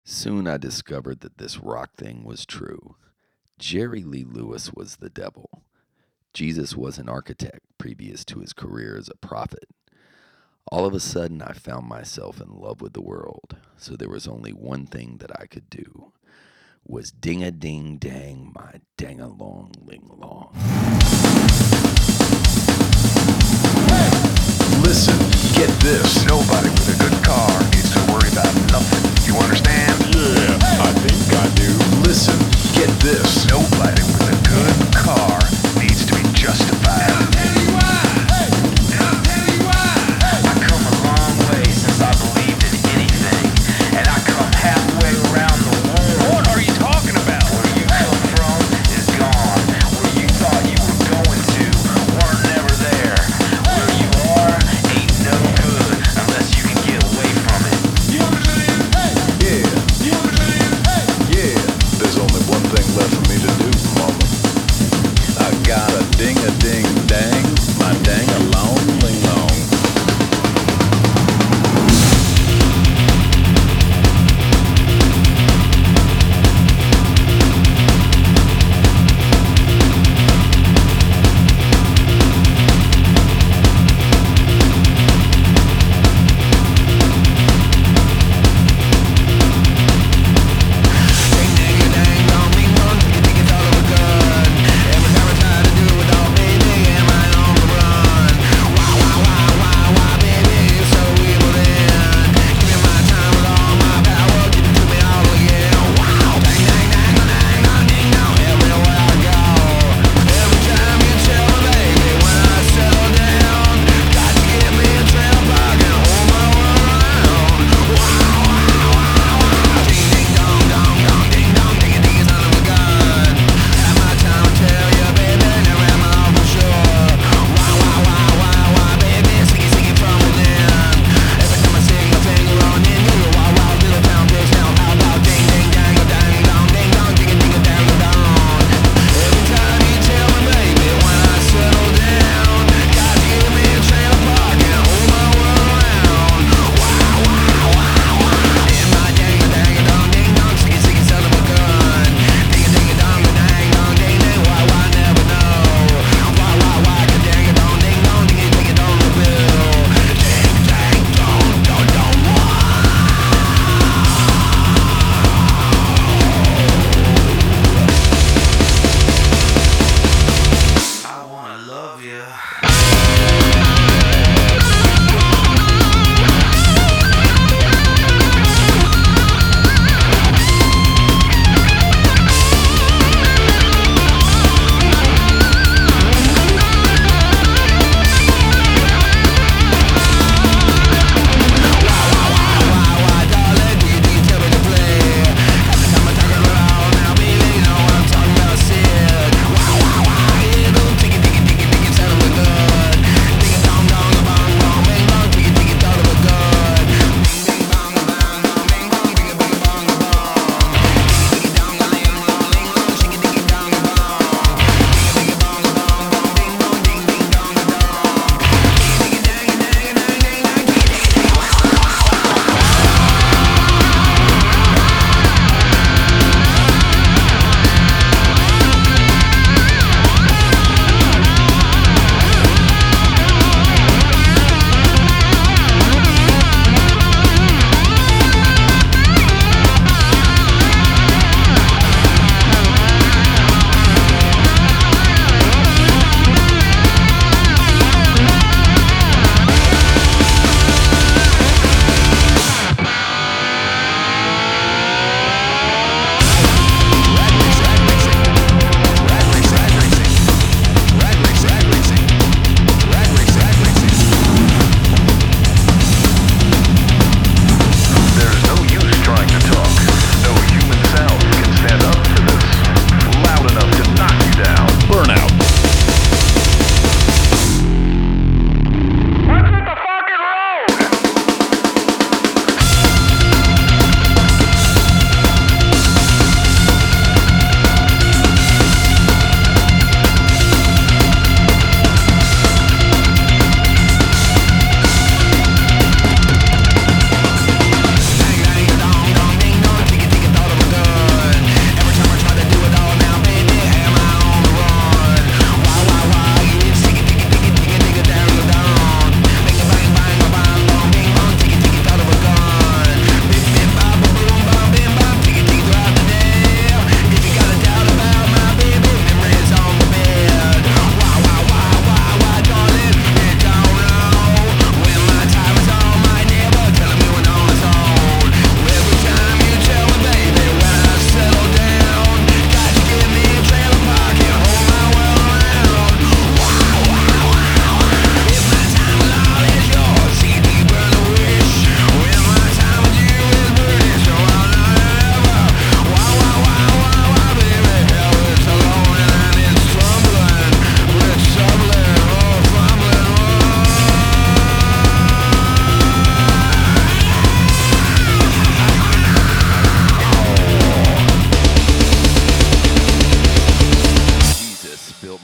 Soon I discovered that this rock thing was true. Jerry Lee Lewis was the devil. Jesus was an architect previous to his career as a prophet. All of a sudden, I found myself in love with the world, so there was only one thing that I could do, was ding-a-ding-dang my dang-a-long-ling-long. Listen, get this. Nobody with a good car needs to worry about nothing. You understand? Yeah, I think I do. Listen, get this. Nobody with a good car needs to be justified. I'll tell you why. I'll tell you why. I come a long way since I believed in anything, and I come halfway around the world. What are you talking about? Where you come from is gone. Where you thought you were going to weren't never there. Where you are ain't no good unless you can get away from it. You understand? Yeah.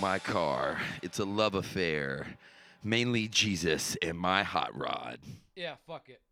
my car. It's a love affair. Mainly Jesus and my hot rod. Yeah, fuck it.